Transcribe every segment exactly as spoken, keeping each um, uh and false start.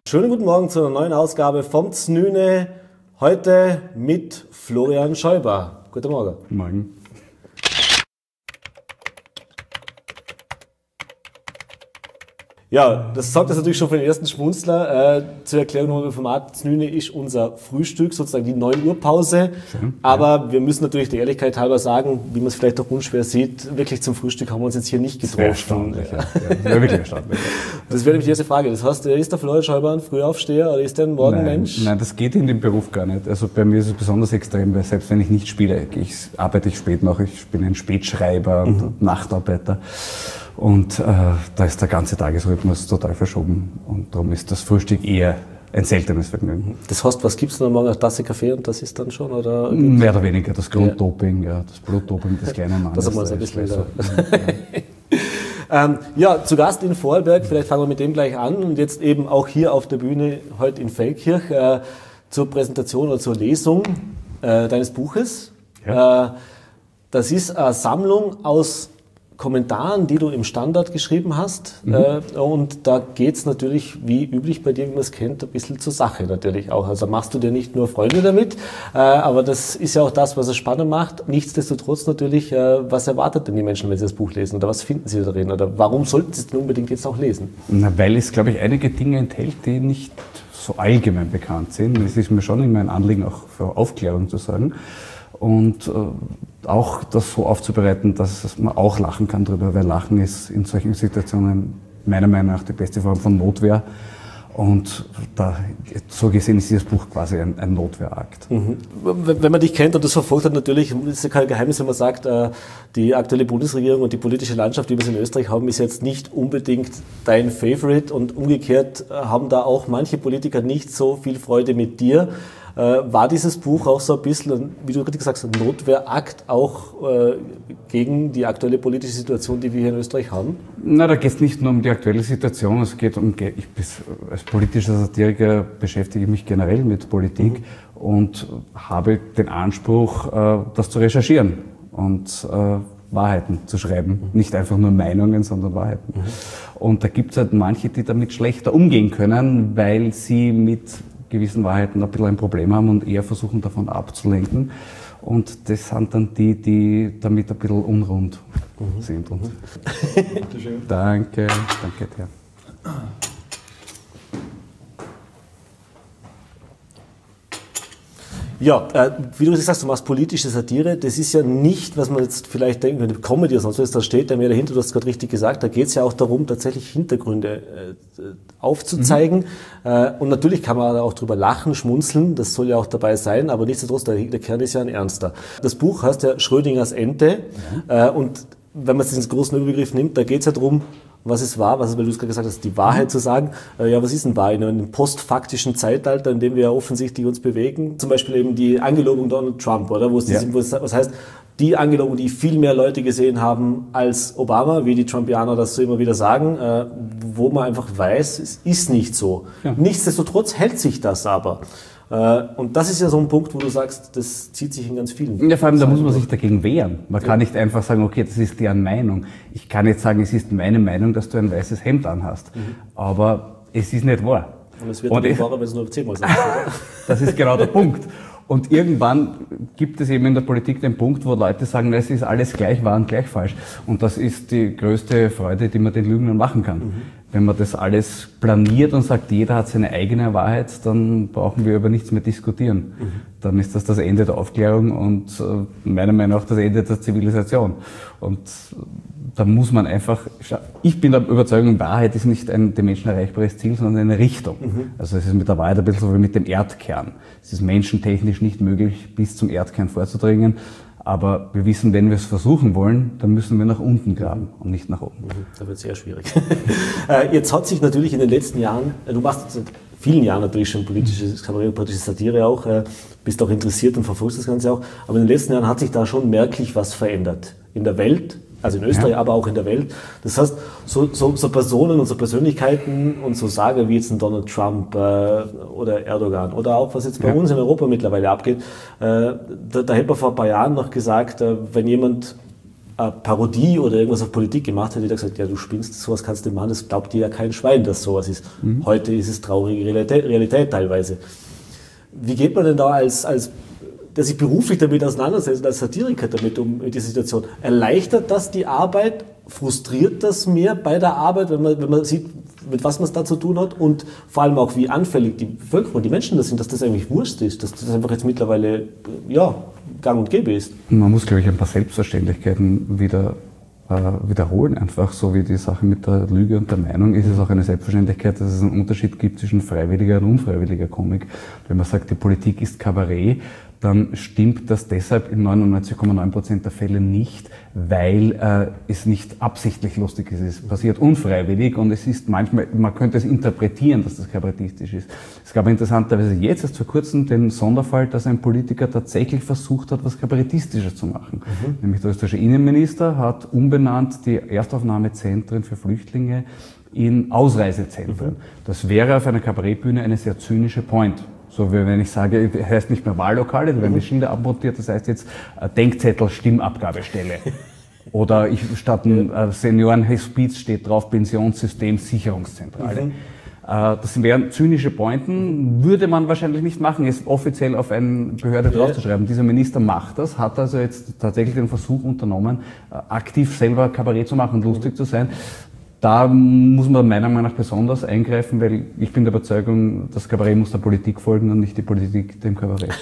Schönen guten Morgen zu einer neuen Ausgabe vom Znüne. Heute mit Florian Schäuber. Guten Morgen. Guten Morgen. Ja, das sorgt das natürlich schon für den ersten Schmunzler. Äh, zur Erklärung nochmal im Format. Znüne ist unser Frühstück, sozusagen die neun Uhr Pause. Schön, Aber ja. wir müssen natürlich der Ehrlichkeit halber sagen, wie man es vielleicht auch unschwer sieht, wirklich zum Frühstück haben wir uns jetzt hier nicht getroffen. Das wäre erstaunlich, ja. Ja, das wäre wirklich erstaunlich. Das wäre nämlich die erste Frage. Das heißt, ist der Florian Schäuber ein Frühaufsteher oder ist der ein Morgenmensch? Nein, nein, das geht in dem Beruf gar nicht. Also bei mir ist es besonders extrem, weil selbst wenn ich nicht spiele, ich arbeite ich spät noch. Ich bin ein Spätschreiber und mhm. Nachtarbeiter. Und äh, da ist der ganze Tagesrhythmus total verschoben und darum ist das Frühstück eher ein seltenes Vergnügen. Das heißt, was gibt es denn morgen? Eine Tasse Kaffee und das ist dann schon? Oder mehr oder weniger das Grunddoping, ja, das Blutdoping des kleinen Mannes. Das haben wir uns ein bisschen so. ähm, ja, zu Gast in Vorarlberg, vielleicht fangen wir mit dem gleich an und jetzt eben auch hier auf der Bühne heute in Feldkirch äh, zur Präsentation oder zur Lesung äh, deines Buches. Ja. Äh, das ist eine Sammlung aus Kommentaren, die du im Standard geschrieben hast. Mhm. Äh, und da geht's natürlich, wie üblich bei dir, wie man es kennt, ein bisschen zur Sache natürlich auch. Also machst du dir nicht nur Freunde damit, äh, aber das ist ja auch das, was es spannend macht. Nichtsdestotrotz natürlich, äh, was erwartet denn die Menschen, wenn sie das Buch lesen? Oder was finden sie darin? Oder warum sollten sie es denn unbedingt jetzt auch lesen? Na, weil es, glaube ich, einige Dinge enthält, die nicht so allgemein bekannt sind. Es ist mir schon immer ein Anliegen, auch für Aufklärung zu sagen. Und äh, auch das so aufzubereiten, dass man auch lachen kann drüber, weil Lachen ist in solchen Situationen meiner Meinung nach die beste Form von Notwehr. Und da, so gesehen ist dieses Buch quasi ein, ein Notwehrakt. Mhm. Wenn man dich kennt und das verfolgt hat, natürlich ist ja kein Geheimnis, wenn man sagt, äh, die aktuelle Bundesregierung und die politische Landschaft, die wir in Österreich haben, ist jetzt nicht unbedingt dein Favorite und umgekehrt äh, haben da auch manche Politiker nicht so viel Freude mit dir. Äh, war dieses Buch auch so ein bisschen, wie du gerade gesagt hast, ein Notwehrakt auch äh, gegen die aktuelle politische Situation, die wir hier in Österreich haben? Na, da geht es nicht nur um die aktuelle Situation, es geht um, ich bis, als politischer Satiriker beschäftige ich mich generell mit Politik mhm. und habe den Anspruch, äh, das zu recherchieren und äh, Wahrheiten zu schreiben. Mhm. Nicht einfach nur Meinungen, sondern Wahrheiten. Mhm. Und da gibt es halt manche, die damit schlechter umgehen können, weil sie mit gewissen Wahrheiten ein bisschen ein Problem haben und eher versuchen, davon abzulenken. Und das sind dann die, die damit ein bisschen unrund mhm. sind. Und danke, danke dir. Ja, äh, wie du gesagt hast, du machst politische Satire. Das ist ja nicht, was man jetzt vielleicht denken könnte, Comedy oder sonst was, da steht ja mehr dahinter, du hast es gerade richtig gesagt, da geht es ja auch darum, tatsächlich Hintergründe äh, aufzuzeigen. Mhm. Äh, und natürlich kann man auch drüber lachen, schmunzeln, das soll ja auch dabei sein, aber nichtsdestotrotz, der, der Kern ist ja ein ernster. Das Buch heißt ja Schrödingers Ente mhm. äh, und wenn man es ins großen Überbegriff nimmt, da geht es ja darum, was es war, was es, weil du es gerade gesagt hast, die Wahrheit mhm. zu sagen. Äh, ja, was ist denn wahr in einem postfaktischen Zeitalter, in dem wir ja offensichtlich uns bewegen? Zum Beispiel eben die Angelobung Donald Trump, oder? Wo es, ja. die, wo es was heißt, die Angelobung, die viel mehr Leute gesehen haben als Obama, wie die Trumpianer das so immer wieder sagen, äh, wo man einfach weiß, es ist nicht so. Ja. Nichtsdestotrotz hält sich das aber. Und das ist ja so ein Punkt, wo du sagst, das zieht sich in ganz vielen. Ja, vor allem, da muss man sich dagegen wehren. Man ja. kann nicht einfach sagen, okay, das ist deren Meinung. Ich kann jetzt sagen, es ist meine Meinung, dass du ein weißes Hemd anhast. Mhm. Aber es ist nicht wahr. Und es wird nicht wahrer, wenn es nur zehnmal sagt, oder? Das ist genau der Punkt. Und irgendwann gibt es eben in der Politik den Punkt, wo Leute sagen, es ist alles gleich wahr und gleich falsch. Und das ist die größte Freude, die man den Lügnern machen kann. Mhm. Wenn man das alles planiert und sagt, jeder hat seine eigene Wahrheit, dann brauchen wir über nichts mehr diskutieren. Mhm. Dann ist das das Ende der Aufklärung und äh, meiner Meinung nach das Ende der Zivilisation. Und da muss man einfach, ich bin der Überzeugung, Wahrheit ist nicht ein dem Menschen erreichbares Ziel, sondern eine Richtung. Mhm. Also es ist mit der Wahrheit ein bisschen so wie mit dem Erdkern. Es ist menschentechnisch nicht möglich, bis zum Erdkern vorzudringen. Aber wir wissen, wenn wir es versuchen wollen, dann müssen wir nach unten graben und nicht nach oben. Das wird sehr schwierig. Jetzt hat sich natürlich in den letzten Jahren, du machst seit vielen Jahren natürlich schon politische Kabarett, politische Satire auch, bist auch interessiert und verfolgst das Ganze auch, aber in den letzten Jahren hat sich da schon merklich was verändert. In der Welt, also in Österreich, ja. aber auch in der Welt. Das heißt, so, so, so Personen und so Persönlichkeiten und so Sager wie jetzt ein Donald Trump äh, oder Erdogan oder auch was jetzt bei ja. uns in Europa mittlerweile abgeht, äh, da, da hätte man vor ein paar Jahren noch gesagt, äh, wenn jemand eine Parodie oder irgendwas auf Politik gemacht hätte, hätte er gesagt, ja, du spinnst, sowas kannst du machen, das glaubt dir ja kein Schwein, dass sowas ist. Mhm. Heute ist es traurige Realität, Realität teilweise. Wie geht man denn da als, als der sich beruflich damit auseinandersetzt, als Satiriker damit um mit dieser Situation? Erleichtert das die Arbeit? Frustriert das mehr bei der Arbeit, wenn man, wenn man sieht, mit was man es da zu tun hat? Und vor allem auch, wie anfällig die Bevölkerung, die Menschen das sind, dass das eigentlich Wurst ist, dass das einfach jetzt mittlerweile, ja, gang und gäbe ist. Man muss, glaube ich, ein paar Selbstverständlichkeiten wieder äh, wiederholen. Einfach so wie die Sache mit der Lüge und der Meinung ist es auch eine Selbstverständlichkeit, dass es einen Unterschied gibt zwischen freiwilliger und unfreiwilliger Komik. Wenn man sagt, die Politik ist Kabarett, dann stimmt das deshalb in neunundneunzig Komma neun Prozent der Fälle nicht, weil äh, es nicht absichtlich lustig ist. Es passiert unfreiwillig und es ist manchmal, man könnte es interpretieren, dass das kabarettistisch ist. Es gab interessanterweise jetzt erst vor kurzem den Sonderfall, dass ein Politiker tatsächlich versucht hat, was Kabarettistisches zu machen. Mhm. Nämlich der österreichische Innenminister hat umbenannt die Erstaufnahmezentren für Flüchtlinge in Ausreisezentren. Mhm. Das wäre auf einer Kabarettbühne eine sehr zynische Point. So wie wenn ich sage, das heißt nicht mehr Wahllokale, da werden die Schilder abmontiert, das heißt jetzt äh, Denkzettel, Stimmabgabestelle. Oder ich, statt ein äh, Seniorenhospiz steht drauf Pensionssystem, Sicherungszentrale. Mhm. Äh, das wären zynische Pointen, würde man wahrscheinlich nicht machen, es offiziell auf eine Behörde draufzuschreiben. Dieser Minister macht das, hat also jetzt tatsächlich den Versuch unternommen, äh, aktiv selber Kabarett zu machen, lustig zu sein. Da muss man meiner Meinung nach besonders eingreifen, weil ich bin der Überzeugung, das Kabarett muss der Politik folgen und nicht die Politik dem Kabarett.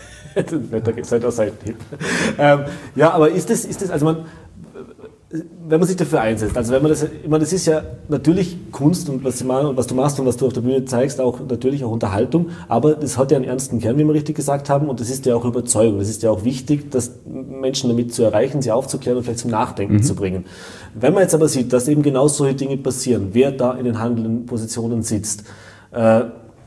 Da gibt es halt auch Seitenhieb. ähm, ja, aber ist das, ist das, also man, wenn man sich dafür einsetzt, also wenn man das, ich meine, das ist ja natürlich Kunst und was, machen, was du machst und was du auf der Bühne zeigst, auch natürlich auch Unterhaltung, aber das hat ja einen ernsten Kern, wie wir richtig gesagt haben, und das ist ja auch Überzeugung. Das ist ja auch wichtig, dass Menschen damit zu erreichen, sie aufzuklären und vielleicht zum Nachdenken mhm. zu bringen. Wenn man jetzt aber sieht, dass eben genau solche Dinge passieren, wer da in den handelnden Positionen sitzt, äh,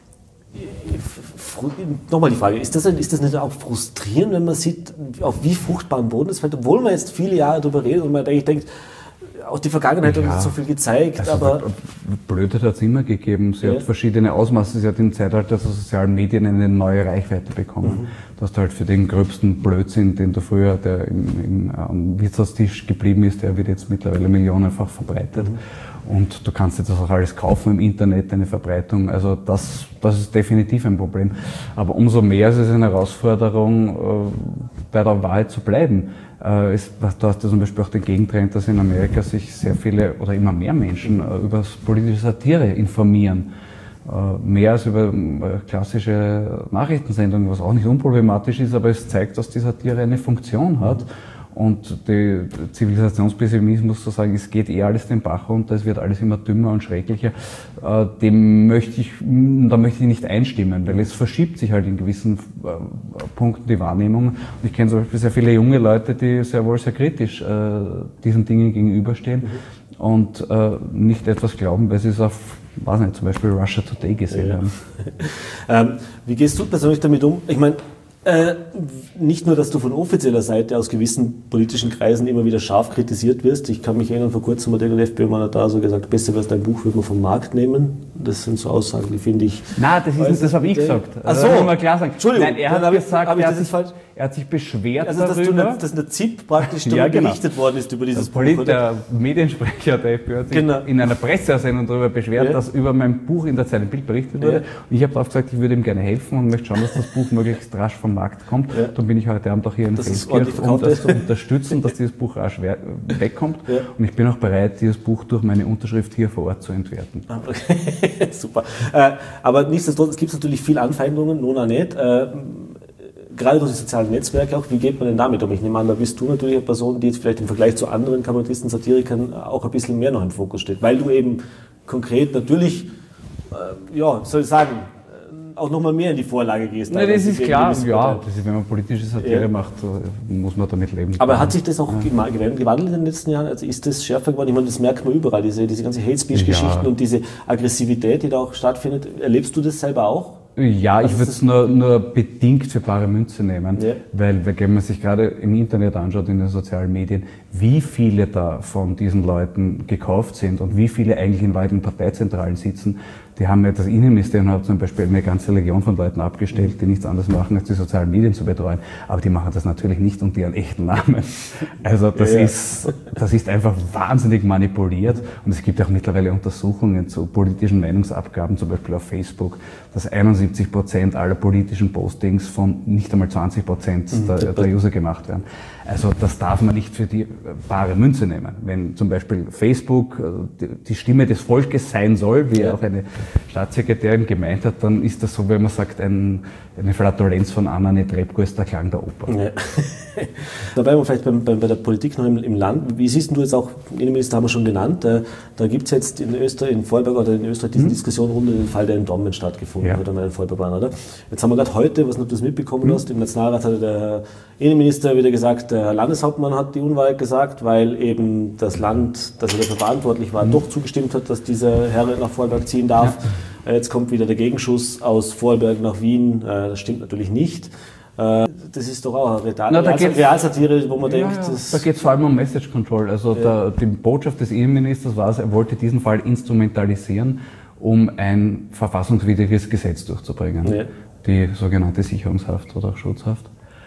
nochmal die Frage, ist das, ist das nicht auch frustrierend, wenn man sieht, auf wie fruchtbaren Boden es fällt, obwohl man jetzt viele Jahre darüber redet und man eigentlich denkt, auch die Vergangenheit ja, hat uns so viel gezeigt, also aber... Blödheit hat es immer gegeben. Sie ja. hat verschiedene Ausmaße. Sie hat im Zeitalter der sozialen Medien eine neue Reichweite bekommen. Mhm. Du hast halt für den gröbsten Blödsinn, den du früher, der im, im, am Wirtshaustisch geblieben ist, der wird jetzt mittlerweile millionenfach verbreitet. Mhm. Und du kannst jetzt auch alles kaufen im Internet, eine Verbreitung. Also das, das ist definitiv ein Problem. Aber umso mehr ist es eine Herausforderung, äh, bei der Wahrheit zu bleiben. Äh, es, du hast ja zum Beispiel auch den Gegentrend, dass in Amerika sich sehr viele oder immer mehr Menschen äh, über politische Satire informieren. Äh, mehr als über äh, klassische Nachrichtensendungen, was auch nicht unproblematisch ist, aber es zeigt, dass die Satire eine Funktion hat. Und der Zivilisationspessimismus zu sagen, es geht eh alles den Bach runter, es wird alles immer dümmer und schrecklicher, äh, dem möchte ich, da möchte ich nicht einstimmen, weil es verschiebt sich halt in gewissen äh, Punkten die Wahrnehmung. Und ich kenne zum Beispiel sehr viele junge Leute, die sehr wohl sehr kritisch äh, diesen Dingen gegenüberstehen mhm. und äh, nicht etwas glauben, weil sie es auf, weiß nicht, zum Beispiel Russia Today gesehen ja. haben. ähm, wie gehst du persönlich damit um? Ich meine, Äh, nicht nur, dass du von offizieller Seite aus gewissen politischen Kreisen immer wieder scharf kritisiert wirst. Ich kann mich erinnern, vor kurzem hat der FPÖ-Mann da so gesagt, besser wäre es, dein Buch würde man vom Markt nehmen. Das sind so Aussagen, die finde ich... Nein, das, ist, das habe ich gesagt. Ach so. Das muss man klar sagen. Entschuldigung. Nein, er hat gesagt, hab ich, er, hab hat sich, er hat sich beschwert also, dass darüber. Du, dass eine Z I P praktisch darüber ja, genau. berichtet worden ist über dieses der Buch. Der Mediensprecher der FPÖ hat sich genau. in einer Pressesendung darüber beschwert, ja. dass über mein Buch in der Zeit ein Bild berichtet wurde. Ja. Und ich habe darauf gesagt, ich würde ihm gerne helfen und möchte schauen, dass das Buch möglichst rasch vom Markt kommt. Ja. Dann bin ich heute Abend auch hier in Feldkirch, um das zu unterstützen, dass dieses Buch rasch wegkommt. Ja. Und ich bin auch bereit, dieses Buch durch meine Unterschrift hier vor Ort zu entwerten. Okay. Super. Äh, aber nichtsdestotrotz, es gibt natürlich viele Anfeindungen, Nona nicht. Äh, gerade durch die sozialen Netzwerke auch. Wie geht man denn damit um? Ich nehme an, da bist du natürlich eine Person, die jetzt vielleicht im Vergleich zu anderen Kabarettisten, Satirikern auch ein bisschen mehr noch im Fokus steht. Weil du eben konkret natürlich, äh, ja, soll ich sagen, auch nochmal mehr in die Vorlage gehst. Nein, das ist klar, ja, das ist, wenn man politische Satire ja. macht, muss man damit leben. Aber hat sich das auch ja. gewandelt in den letzten Jahren? Also ist das schärfer geworden? Ich meine, das merkt man überall, diese, diese ganze Hate-Speech-Geschichten ja. und diese Aggressivität, die da auch stattfindet. Erlebst du das selber auch? Ja, ich würde es nur, nur bedingt für bare Münze nehmen, ja. weil wenn man sich gerade im Internet anschaut, in den sozialen Medien, wie viele da von diesen Leuten gekauft sind und wie viele eigentlich in weiten Parteizentralen sitzen, Die haben ja das Innenministerium hat zum Beispiel eine ganze Legion von Leuten abgestellt, die nichts anderes machen, als die sozialen Medien zu betreuen. Aber die machen das natürlich nicht unter ihren echten Namen. Also das ja, ja. ist, das ist einfach wahnsinnig manipuliert. Und es gibt auch mittlerweile Untersuchungen zu politischen Meinungsabgaben, zum Beispiel auf Facebook, dass einundsiebzig Prozent aller politischen Postings von nicht einmal zwanzig Prozent mhm. der, der User gemacht werden. Also das darf man nicht für die bare Münze nehmen. Wenn zum Beispiel Facebook die Stimme des Volkes sein soll, wie ja. auch eine Staatssekretärin gemeint hat, dann ist das so, wenn man sagt, ein, eine Flatulenz von Anna Netrebko ist der Klang der Oper. Ja. Da bleiben wir vielleicht bei, bei, bei der Politik noch im, im Land. Wie siehst du jetzt auch, Innenminister haben wir schon genannt, äh, da gibt es jetzt in Österreich, in Vorarlberg oder in Österreich diese mhm. Diskussion rund um den Fall, der in Dortmund stattgefunden hat, ja. an Vorarlbergbahn, oder? Jetzt haben wir gerade heute, was du das mitbekommen mhm. hast, im Nationalrat hat der Innenminister wieder gesagt, der Landeshauptmann hat die Unwahrheit gesagt, weil eben das Land, das er dafür verantwortlich war, mhm. doch zugestimmt hat, dass dieser Herr nach Vorarlberg ziehen darf. Ja. Jetzt kommt wieder der Gegenschuss aus Vorarlberg nach Wien. Das stimmt natürlich nicht. Das ist doch auch eine Real- Na, Realsatire, wo man ja, denkt... Ja. Das da geht es vor allem um Message Control. Also ja. der, die Botschaft des Innenministers war es, er wollte diesen Fall instrumentalisieren, um ein verfassungswidriges Gesetz durchzubringen. Ja. Die sogenannte Sicherungshaft oder auch Schutzhaft.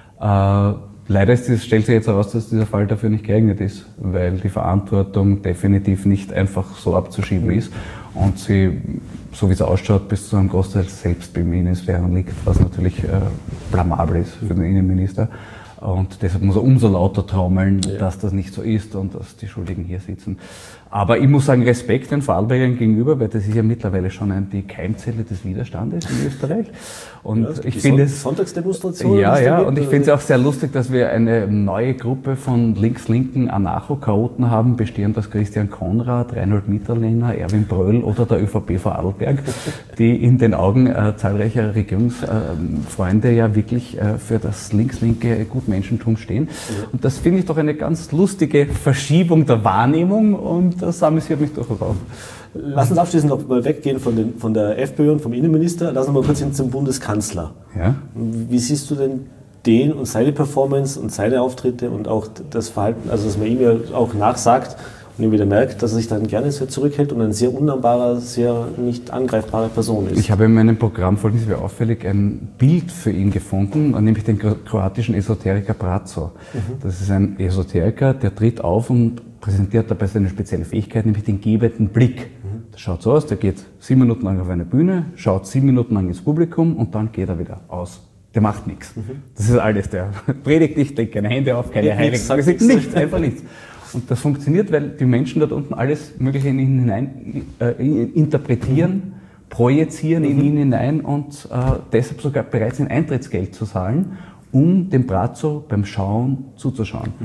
Äh, leider ist das, stellt sich jetzt heraus, dass dieser Fall dafür nicht geeignet ist, weil die Verantwortung definitiv nicht einfach so abzuschieben mhm. ist und sie, so wie es ausschaut, bis zu einem Großteil selbst beim Innenministerium liegt, was natürlich äh, blamabel ist für den Innenminister. Und deshalb muss er umso lauter trommeln, ja. dass das nicht so ist und dass die Schuldigen hier sitzen. Aber ich muss sagen, Respekt den Vorarlbergern gegenüber, weil das ist ja mittlerweile schon ein, die Keimzelle des Widerstandes in Österreich. Und ja, ich finde es Sonntagsdemonstration. Ja, ja, und ich finde es auch sehr lustig, dass wir eine neue Gruppe von links-linken Anarcho-Chaoten haben, bestehend aus Christian Konrad, Reinhold Mitterlehner, Erwin Bröll oder der ÖVP Vorarlberg, die in den Augen äh, zahlreicher Regierungsfreunde äh, ja wirklich äh, für das links-linke Gutmenschentum stehen. Ja. Und das finde ich doch eine ganz lustige Verschiebung der Wahrnehmung und das amüsiert mich durchaus auch. Lass uns abschließend noch mal weggehen von, den, von der FPÖ und vom Innenminister. Lass uns mal kurz hin zum Bundeskanzler. Ja? Wie siehst du denn den und seine Performance und seine Auftritte und auch das Verhalten, also dass man ihm ja auch nachsagt und ihm wieder merkt, dass er sich dann gerne sehr zurückhält und ein sehr unnahbarer, sehr nicht angreifbarer Person ist? Ich habe in meinem Programm, folgendes wäre auffällig, ein Bild für ihn gefunden, nämlich den kroatischen Esoteriker Braco. Mhm. Das ist ein Esoteriker, der tritt auf und präsentiert dabei seine spezielle Fähigkeit, nämlich den gebenden Blick. Das schaut so aus, der geht sieben Minuten lang auf eine Bühne, schaut sieben Minuten lang ins Publikum und dann geht er wieder aus. Der macht nichts. Mhm. Das ist alles. Der predigt nicht, legt keine Hände auf, keine Heiligen. Sagt nichts, nichts, einfach nichts. Und das funktioniert, weil die Menschen dort unten alles Mögliche in ihn hinein äh, interpretieren, mhm. projizieren mhm. in ihn hinein und äh, deshalb sogar bereit sind, Eintrittsgeld zu zahlen, um dem Braco beim Schauen zuzuschauen. Mhm.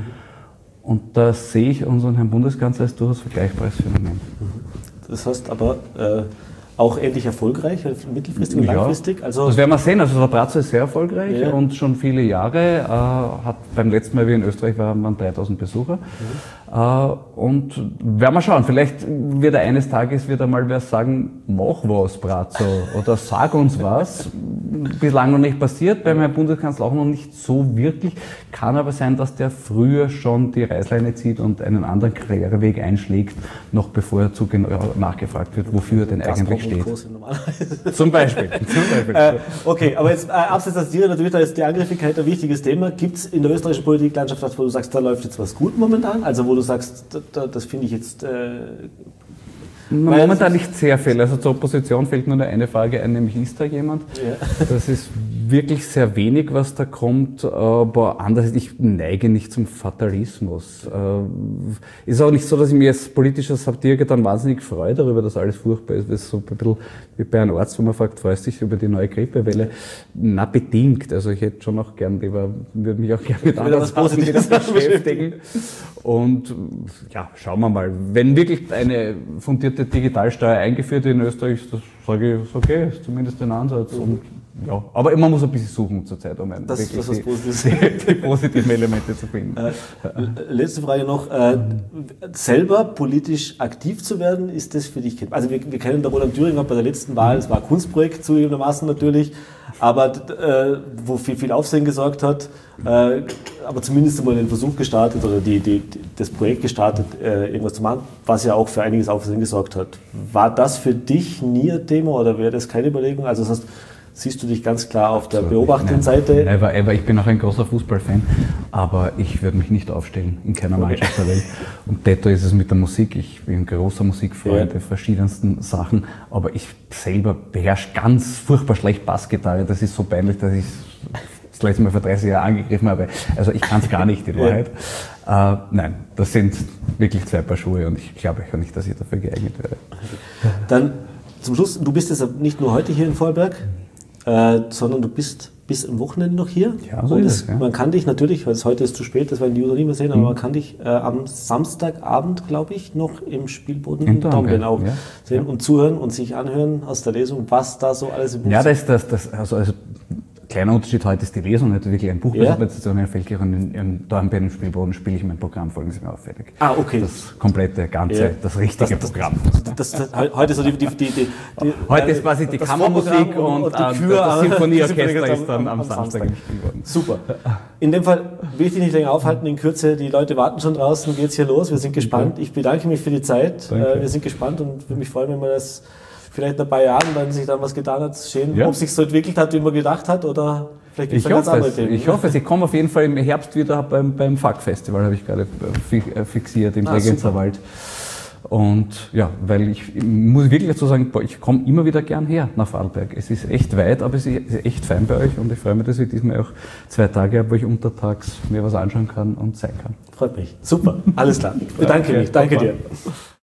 Und da sehe ich unseren Herrn Bundeskanzler als durchaus vergleichbares Phänomen. Das heißt aber äh, auch ähnlich erfolgreich, mittelfristig und ja, langfristig? Also das werden wir sehen. Also der Braco ist sehr erfolgreich ja. und schon viele Jahre. Äh, hat beim letzten Mal, wie in Österreich waren, waren dreitausend Besucher. Mhm. Äh, und werden wir schauen. Vielleicht wird er eines Tages wieder mal wer sagen, mach was, Braco, oder sag uns was. Bislang noch nicht passiert, beim Herrn Bundeskanzler auch noch nicht so wirklich. Kann aber sein, dass der früher schon die Reißleine zieht und einen anderen Karriereweg einschlägt, noch bevor er zu genau nachgefragt wird, wofür er denn das eigentlich steht. Zum Beispiel. Zum Beispiel. Äh, okay, aber jetzt äh, abseits des Tiere, natürlich, da ist die Angriffigkeit ein wichtiges Thema. Gibt es in der österreichischen Politiklandschaft was, wo du sagst, da läuft jetzt was gut momentan? Also wo du sagst, da, da, das finde ich jetzt... Äh, Momentan nicht sehr viel. Also zur Opposition fällt nur eine Frage ein, nämlich ist da jemand? Ja. Das ist wirklich sehr wenig, was da kommt, aber andererseits, ich neige nicht zum Fatalismus. Ist auch nicht so, dass ich mich als politischer Satiriker dann wahnsinnig freue darüber, dass alles furchtbar ist. Das ist so ein bisschen wie bei einem Arzt, wo man fragt, freust du dich über die neue Grippewelle? Na, bedingt. Also ich hätte schon auch gern lieber, würde mich auch gerne mit anderen Sachen beschäftigen. Und ja, schauen wir mal. Wenn wirklich eine fundierte Digitalsteuer eingeführt in Österreich, das sage ich, ist okay, ist zumindest ein Ansatz. Und ja, aber man muss ein bisschen suchen zur Zeit, um ein, das ist was die, Positives. Die, die positiven Elemente zu finden. Äh, letzte Frage noch. Äh, selber politisch aktiv zu werden, ist das für dich? Also wir, wir kennen der Roland Thüringer bei der letzten Wahl, es war ein Kunstprojekt zugegebenermaßen natürlich, aber äh, wo viel, viel Aufsehen gesorgt hat, äh, aber zumindest einmal den Versuch gestartet oder die, die, das Projekt gestartet, äh, irgendwas zu machen, was ja auch für einiges Aufsehen gesorgt hat. War das für dich nie ein Thema oder wäre das keine Überlegung? Also das heißt, siehst du dich ganz klar auf der beobachtenden Seite? Never, ever. Ich bin auch ein großer Fußballfan, aber ich würde mich nicht aufstellen in keiner Mannschaft der Welt. Und detto ist es mit der Musik. Ich bin ein großer Musikfreund der ja. verschiedensten Sachen, aber ich selber beherrsche ganz furchtbar schlecht Bassgitarre. Das ist so peinlich, dass ich das letzte Mal vor dreißig Jahren angegriffen habe. Also ich kann es gar nicht, in Wahrheit. Ja. Äh, nein, das sind wirklich zwei Paar Schuhe und ich glaube auch nicht, dass ich dafür geeignet wäre. Dann zum Schluss, du bist jetzt nicht nur heute hier in Vorarlberg, Äh, sondern du bist bis am Wochenende noch hier. Ja, so und ist es, es, ja. Man kann dich natürlich, weil es heute ist zu spät, das werden die User nicht mehr sehen, aber mhm. man kann dich äh, am Samstagabend, glaube ich, noch im Spielboden in Dornbirn auch ja. sehen ja. und zuhören und sich anhören aus der Lesung, was da so alles im Buch Ja, ist. das ist das, das also, also kleiner Unterschied heute ist die Lesung, nicht wirklich ein Buchpräsentation, ja. in und in, in Dornbirn im Spielboden spiele ich mein Programm, folgen Sie mir auf, fertig. Ah, okay. Das komplette, ganze, ja. das richtige das, das, Programm. Das, das, das, heute so die, die, die, die, die Heute ist quasi die Kammermusik und, und, und die Kür, das Symphonieorchester ist dann am, am Samstag, Samstag im Spielboden. Super. In dem Fall will ich dich nicht länger aufhalten, in Kürze, die Leute warten schon draußen, geht's hier los, wir sind gespannt. Ich bedanke mich für die Zeit, Danke. Wir sind gespannt und würde mich freuen, wenn wir das vielleicht in ein paar Jahren, wenn sich dann was getan hat, sehen, ja. ob es sich so entwickelt hat, wie man gedacht hat, oder vielleicht gibt es ganz andere Themen. Ich hoffe es. Ich komme auf jeden Fall im Herbst wieder beim, beim F A K-Festival, habe ich gerade fixiert im ah, Regenzerwald. Und ja, weil ich, ich muss wirklich dazu sagen, ich komme immer wieder gern her nach Vorarlberg. Es ist echt weit, aber es ist echt fein bei euch und ich freue mich, dass ich diesmal auch zwei Tage habe, wo ich untertags mir was anschauen kann und sein kann. Freut mich. Super. Alles klar. Ich bedanke mich. Danke dir.